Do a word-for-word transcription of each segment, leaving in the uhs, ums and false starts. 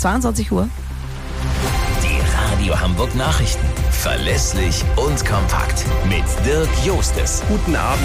zweiundzwanzig Uhr. Die Radio Hamburg Nachrichten. Verlässlich und kompakt. Mit Dirk Jostes. Guten Abend.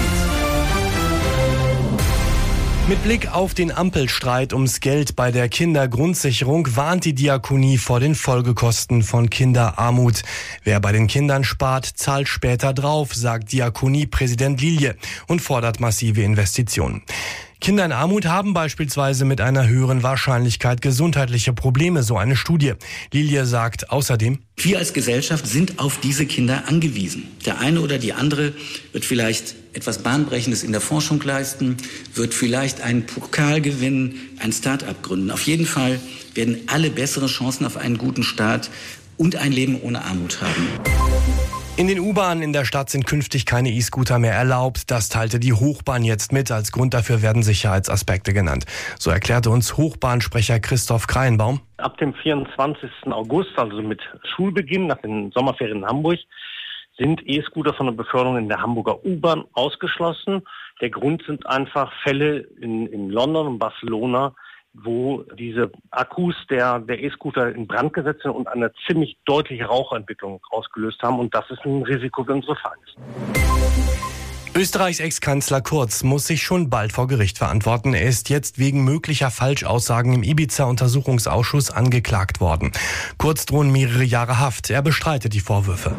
Mit Blick auf den Ampelstreit ums Geld bei der Kindergrundsicherung warnt die Diakonie vor den Folgekosten von Kinderarmut. Wer bei den Kindern spart, zahlt später drauf, sagt Diakoniepräsident Lilje und fordert massive Investitionen. Kinder in Armut haben beispielsweise mit einer höheren Wahrscheinlichkeit gesundheitliche Probleme, so eine Studie. Lilje sagt außerdem: Wir als Gesellschaft sind auf diese Kinder angewiesen. Der eine oder die andere wird vielleicht etwas Bahnbrechendes in der Forschung leisten, wird vielleicht einen Pokal gewinnen, ein Start-up gründen. Auf jeden Fall werden alle bessere Chancen auf einen guten Start und ein Leben ohne Armut haben. In den U-Bahnen in der Stadt sind künftig keine E-Scooter mehr erlaubt. Das teilte die Hochbahn jetzt mit. Als Grund dafür werden Sicherheitsaspekte genannt. So erklärte uns Hochbahnsprecher Christoph Kreienbaum. Ab dem vierundzwanzigsten August, also mit Schulbeginn nach den Sommerferien in Hamburg, sind E-Scooter von der Beförderung in der Hamburger U-Bahn ausgeschlossen. Der Grund sind einfach Fälle in, in London und Barcelona, wo diese Akkus der, der E-Scooter in Brand gesetzt sind und eine ziemlich deutliche Rauchentwicklung ausgelöst haben. Und das ist ein Risiko für unsere Fahrgäste. Österreichs Ex-Kanzler Kurz muss sich schon bald vor Gericht verantworten. Er ist jetzt wegen möglicher Falschaussagen im Ibiza-Untersuchungsausschuss angeklagt worden. Kurz drohen mehrere Jahre Haft. Er bestreitet die Vorwürfe.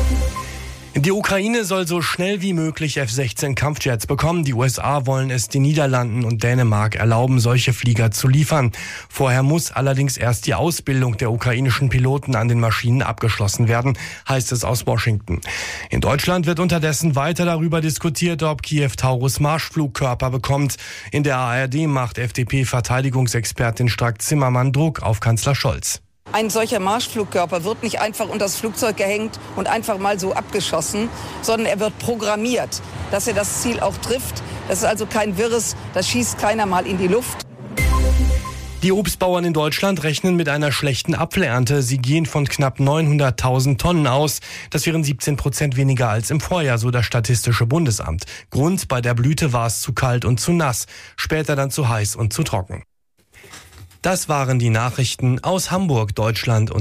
Die Ukraine soll so schnell wie möglich F sechzehn Kampfjets bekommen. Die U S A wollen es den Niederlanden und Dänemark erlauben, solche Flieger zu liefern. Vorher muss allerdings erst die Ausbildung der ukrainischen Piloten an den Maschinen abgeschlossen werden, heißt es aus Washington. In Deutschland wird unterdessen weiter darüber diskutiert, ob Kiew Taurus Marschflugkörper bekommt. In der A R D macht F D P-Verteidigungsexpertin Strack-Zimmermann Druck auf Kanzler Scholz. Ein solcher Marschflugkörper wird nicht einfach unter das Flugzeug gehängt und einfach mal so abgeschossen, sondern er wird programmiert, dass er das Ziel auch trifft. Das ist also kein Wirres, das schießt keiner mal in die Luft. Die Obstbauern in Deutschland rechnen mit einer schlechten Apfelernte. Sie gehen von knapp neunhunderttausend Tonnen aus. Das wären siebzehn Prozent weniger als im Vorjahr, so das Statistische Bundesamt. Grund: bei der Blüte war es zu kalt und zu nass, später dann zu heiß und zu trocken. Das waren die Nachrichten aus Hamburg, Deutschland und